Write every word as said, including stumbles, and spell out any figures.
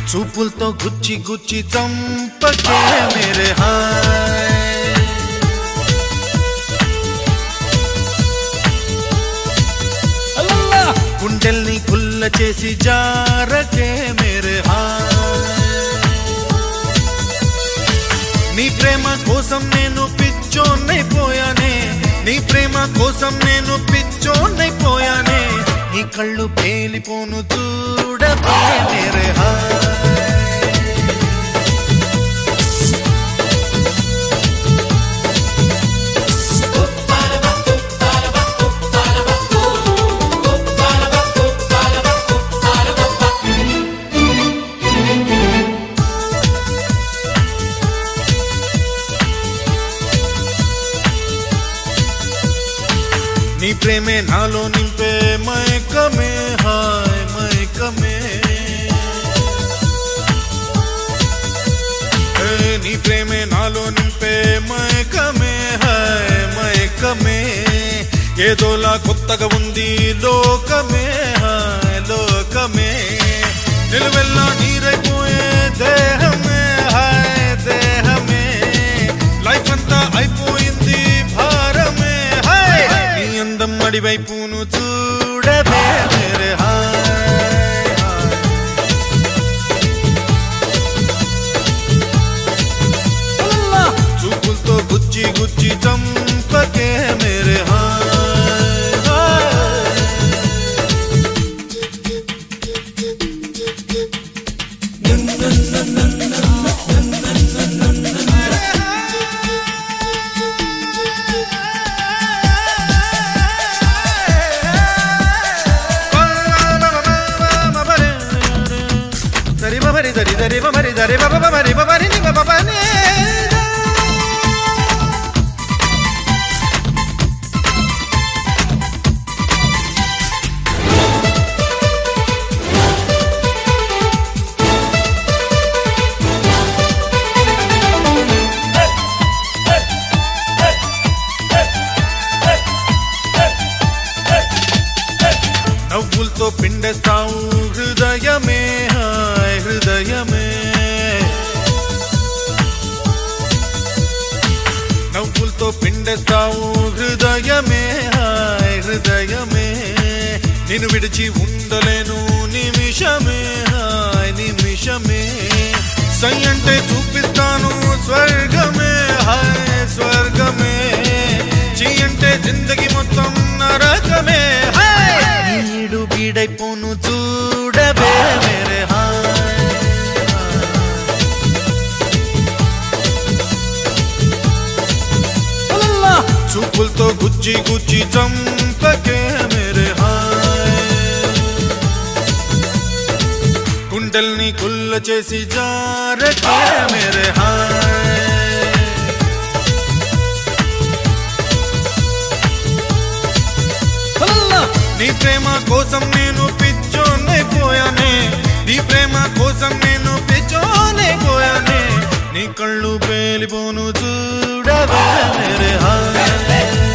చూపులతో గుచ్చి గుచ్చి చంపకే మేరే హాయ్ గుండెల్ని కుల్ల చేసి జారకే మేరే హాయ్ నీ ప్రేమ కోసం నేను పిచ్చోన్నైపోయానే నీ ప్రేమ కోసం నేను పిచ్చోన్నైపోయానే నీ కళ్ళు పేలిపోను చూడకే మేరే హాయ్ నీ ప్రేమే నాలో నింపే మైకమే హాయ్ మైకమే నీ ప్రేమే నాలో నింపే మైకమే హాయ్ మైకమే ఏదోలా కొత్తగా ఉంది లోకమే హాయ్ లోకమే నిలువెల్లా నీరైపోయే దేహమే హాయ్ దేహమే లైఫ్ అంతా అయిపోయింది భారమే హాయ్ నీ అందం అడివైపును చూడవే మేరే హాయ్ చూపులతో గుచ్చి గుచ్చి చంపకే మేరే హాయ్ Dari dari dari dari dari baba baba dari baba ni baba ni నవ్వులతో పిండేస్తావు హృదయమే హాయ్ హృదయమే నవ్వులతో పిండేస్తావు హృదయమే హాయ్ హృదయమే నిన్ను విడిచి ఉండలేను నిమిషమే హాయ్ నిమిషమే సై అంటే చూపిస్తాను స్వర్గమే హాయ్ స్వర్గమే చీ అంటే జిందగీ మొత్తం నరకమే హాయ్ ఈడు బీడైపోను చూడవే మేరే హాయ్ చూపులతో గుచ్చి గుచ్చి చంపకే మేరే హాయ్ గుండెల్ని కుల్ల చేసి జారకే మేరే హాయ్ నీ ప్రేమ కోసం నేను పిచ్చోన్నైపోయానే నీ ప్రేమ కోసం నేను పిచ్చోన్నైపోయానే నీ కళ్ళు పేలిపోను చూడవే మేరే హాయ్